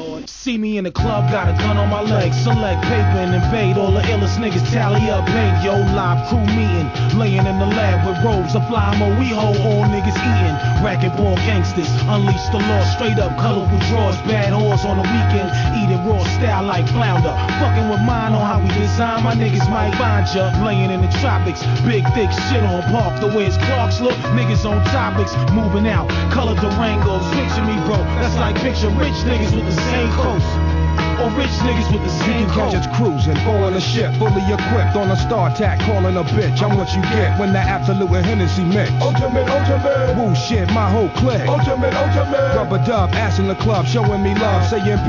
See me in the club, got a gun on my leg. Select paper and invade all the illest niggas. Tally up, paint, yo, live crew meeting. Laying in the lab with robes of fly mo. We hold all niggas eating. Racquetball gangsters, unleash the law. Straight up colorful drawers, bad whores on the weekend. Eating raw style like flounder. Fucking with mine on how we design. My niggas might find ya. Laying in the tropics, big thick shit on park. The way his Clarks look, niggas on topics. Moving out, color Durangos. Picture me, bro. That's like picture rich niggas with the same coast. Or rich niggas with the same catch us cruising, boarding a ship, fully equipped on a star tack, calling a bitch. I'm what you get when the absolute and Hennessy mix. Ultimate, ultimate. Woo shit, my whole clique. Ultimate, ultimate. Rubber dub, ass in the club, showing me love, saying